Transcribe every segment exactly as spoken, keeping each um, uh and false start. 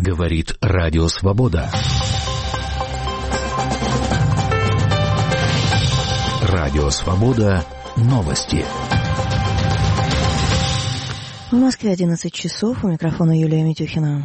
Говорит Радио Свобода. Радио Свобода. Новости. В Москве одиннадцать часов. У микрофона Юлия Митюхина.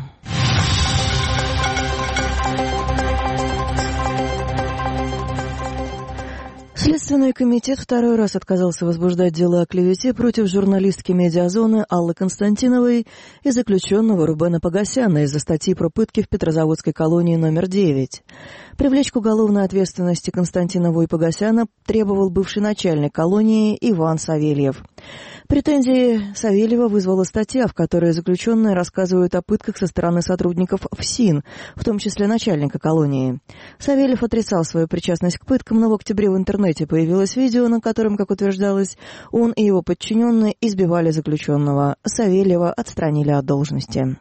Следственный комитет второй раз отказался возбуждать дело о клевете против журналистки «Медиазоны» Аллы Константиновой и заключенного Рубена Погосяна из-за статьи про пытки в Петрозаводской колонии номер девять. Привлечь к уголовной ответственности Константинову и Погосяна требовал бывший начальник колонии Иван Савельев. Претензии Савельева вызвала статья, в которой заключенные рассказывают о пытках со стороны сотрудников ФСИН, в том числе начальника колонии. Савельев отрицал свою причастность к пыткам, но в октябре в интернете появилось видео, на котором, как утверждалось, он и его подчиненные избивали заключенного. Савельева отстранили от должности.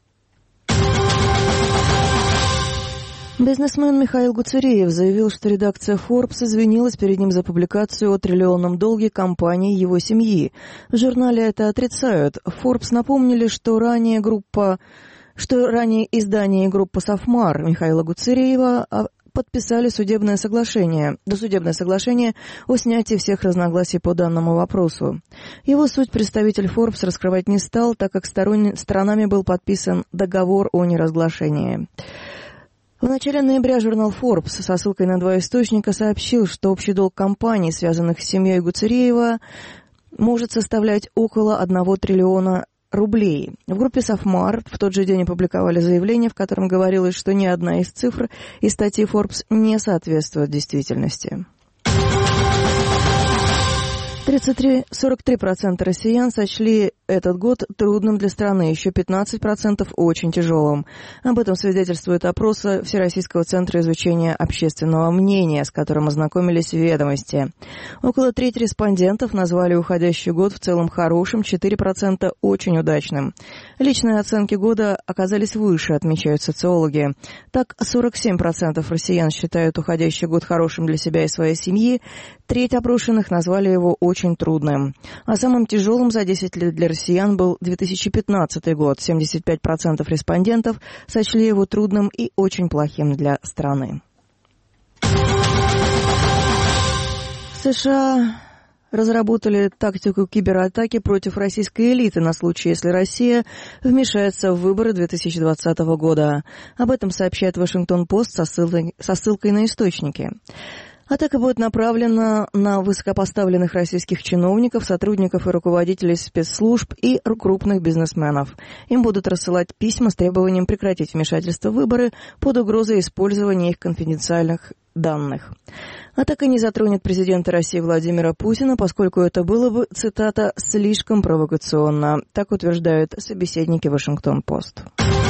Бизнесмен Михаил Гуцериев заявил, что редакция Forbes извинилась перед ним за публикацию о триллионном долге компании его семьи. В журнале это отрицают. Forbes напомнили, что ранее группа, что ранее издание и группа Софмар Михаила Гуцериева подписали судебное соглашение, досудебное соглашение о снятии всех разногласий по данному вопросу. Его суть представитель Forbes раскрывать не стал, так как сторон... сторонами был подписан договор о неразглашении. В начале ноября журнал Forbes со ссылкой на два источника сообщил, что общий долг компаний, связанных с семьей Гуцериева, может составлять около одного триллиона рублей. В группе Софмар в тот же день опубликовали заявление, в котором говорилось, что ни одна из цифр из статьи Forbes не соответствует действительности. тридцать три, сорок три процента россиян сочли этот год трудным для страны, еще пятнадцать процентов очень тяжелым. Об этом свидетельствует опрос Всероссийского центра изучения общественного мнения, с которым ознакомились в «Ведомости». Около трети респондентов назвали уходящий год в целом хорошим, четыре процента очень удачным. Личные оценки года оказались выше, отмечают социологи. Так, сорок семь процентов россиян считают уходящий год хорошим для себя и своей семьи, треть опрошенных назвали его очень трудным. А самым тяжелым за десять лет для россиян Россиян был две тысячи пятнадцатый год. семьдесят пять процентов респондентов сочли его трудным и очень плохим для страны. США разработали тактику кибератаки против российской элиты на случай, если Россия вмешается в выборы две тысячи двадцатого года. Об этом сообщает Вашингтон-Пост со ссылкой, со ссылкой на источники. Атака будет направлена на высокопоставленных российских чиновников, сотрудников и руководителей спецслужб и крупных бизнесменов. Им будут рассылать письма с требованием прекратить вмешательство в выборы под угрозой использования их конфиденциальных данных. Атака не затронет президента России Владимира Путина, поскольку это было бы, цитата, «слишком провокационно», так утверждают собеседники Вашингтон-Пост.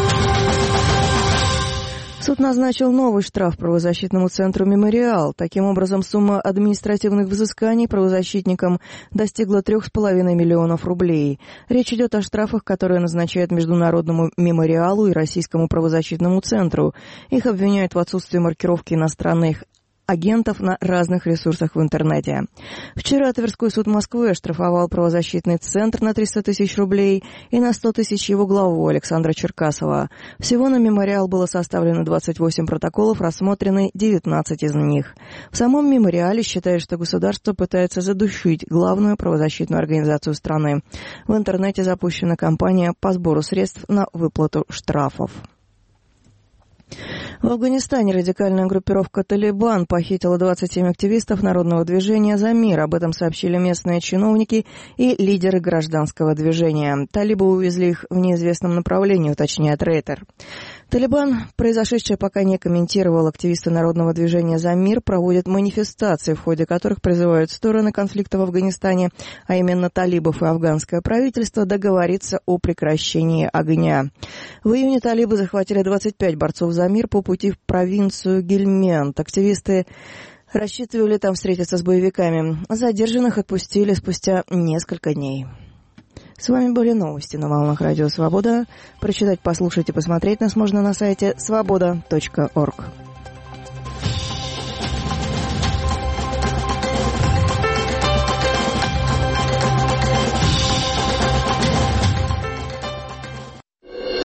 Суд назначил новый штраф правозащитному центру «Мемориал». Таким образом, сумма административных взысканий правозащитникам достигла трех с половиной миллионов рублей. Речь идет о штрафах, которые назначают Международному мемориалу и Российскому правозащитному центру. Их обвиняют в отсутствии маркировки иностранных агентов на разных ресурсах в интернете. Вчера Тверской суд Москвы оштрафовал правозащитный центр на триста тысяч рублей и на сто тысяч его главу Александра Черкасова. Всего на мемориал было составлено двадцать восемь протоколов, рассмотрены девятнадцать из них. В самом мемориале считают, что государство пытается задушить главную правозащитную организацию страны. В интернете запущена кампания по сбору средств на выплату штрафов. В Афганистане радикальная группировка «Талибан» похитила двадцать семь активистов народного движения «За мир». Об этом сообщили местные чиновники и лидеры гражданского движения. Талибы увезли их в неизвестном направлении, уточняет Рейтер. Талибан, произошедшее пока не комментировал. Активисты народного движения «За мир» проводят манифестации, в ходе которых призывают стороны конфликта в Афганистане, а именно талибов и афганское правительство, договориться о прекращении огня. В июне талибы захватили двадцать пять борцов «За мир» по пути в провинцию Гельмент. Активисты рассчитывали там встретиться с боевиками. Задержанных отпустили спустя несколько дней. С вами были новости на волнах Радио Свобода. Прочитать, послушать и посмотреть нас можно на сайте свобода точка орг.